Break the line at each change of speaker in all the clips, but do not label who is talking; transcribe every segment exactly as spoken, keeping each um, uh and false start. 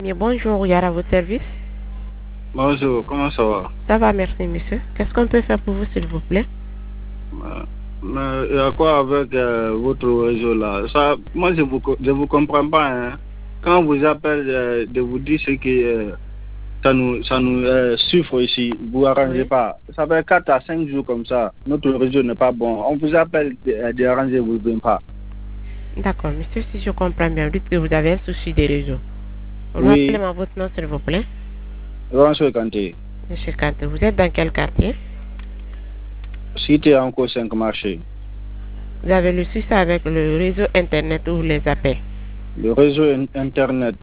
Mais bonjour, Yara, à votre service.
Bonjour, comment ça va?
Ça va, merci, monsieur. Qu'est-ce qu'on peut faire pour vous, s'il vous plaît?
Euh, Mais il y a quoi avec euh, votre réseau là? Ça, moi, je vous, co- je vous comprends pas. Hein. Quand on vous appelle euh, de vous dire ce que euh, ça nous, ça nous euh, souffre ici, vous arrangez
Oui.
pas. Ça fait quatre à cinq jours comme ça. Notre réseau n'est pas bon. On vous appelle de, euh, de arranger, vous ne venez pas.
D'accord, monsieur, si je comprends bien, vous dites que vous avez un souci des réseaux.
Oui,
Rappelez-moi votre nom, s'il vous plaît.
François Kanté.
Monsieur Kante, vous êtes dans quel quartier?
Cité encore cinq marchés.
Vous avez le souci avec le réseau Internet ou les appels?
Le réseau in- Internet.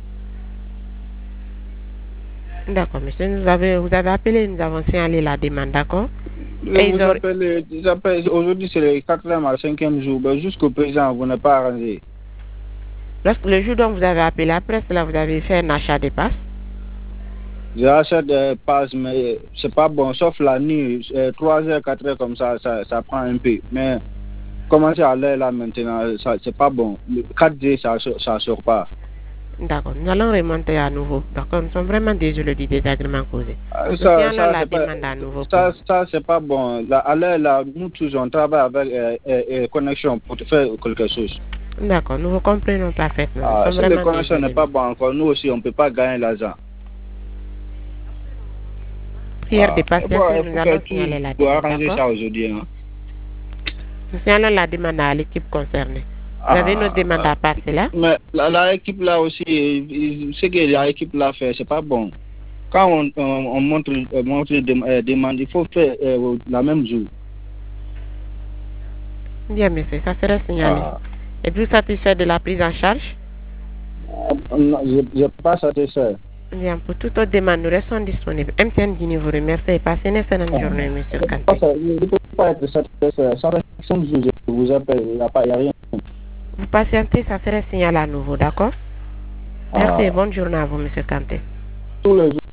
D'accord, monsieur, nous avez, vous avez appelé, nous avons signalé la demande, d'accord?
Je
Et ils
vous
ont...
appelle, ils appellent- aujourd'hui c'est le quatrième à cinquième jour. Ben, jusqu'au présent, vous n'êtes pas arrangé.
Lorsque le jour dont vous avez appelé, après cela, vous avez fait un achat de passe.
J'achète des passes, mais c'est pas bon, sauf la nuit, euh, trois heures, quatre heures comme ça, ça, ça prend un peu. Mais commencer à l'air là maintenant, ça c'est pas bon. Le quatre G, ça ça sort pas.
D'accord, nous allons remonter à nouveau. D'accord, nous sommes vraiment désolés du désagrément causé.
Euh,
Nous
Ça,
signalons
ça
la
c'est pas,
demande à nouveau pour
ça,
vous.
ça c'est pas bon. Là, à l'air là, nous tous on travaille avec euh, euh, euh, connexion pour te faire quelque chose.
D'accord, nous vous comprenons parfaitement. Nous
Ah,
sommes
si la
vraiment
connexion n'est
désolés.
pas bonne encore, nous aussi on peut pas gagner l'argent.
Prière de
Ah, il faut,
patience,
il
nous
faut
allons
faire tout
signaler la
pour
demande,
arranger
d'accord?
ça aujourd'hui. Hein.
Nous signalons la demande à l'équipe concernée. Vous avez une autre
Ah,
demande à passer là?
mais la, la équipe là aussi, il- il- ce que l'équipe là fait, c'est pas bon. Quand on, on, on montre, euh, montre des euh, demandes, il faut faire euh, la même jour.
Bien, monsieur, ça sera signalé.
Ah,
Êtes-vous satisfait de la prise en charge?
non, je n'ai pas satisfait.
Bien, pour toute autre demande, nous restons disponibles. M T N Guinée vous remercie et passez une excellente journée, monsieur Kanté.
Je ne peux pas être satisfait. Ça fait cinq jours, je vous appelle, il n'y a, pas- il y a rien.
Vous patientez, ça sera signalé à nouveau, d'accord? Merci
Ah,
et bonne journée à vous, monsieur Kanté.
tous les jours.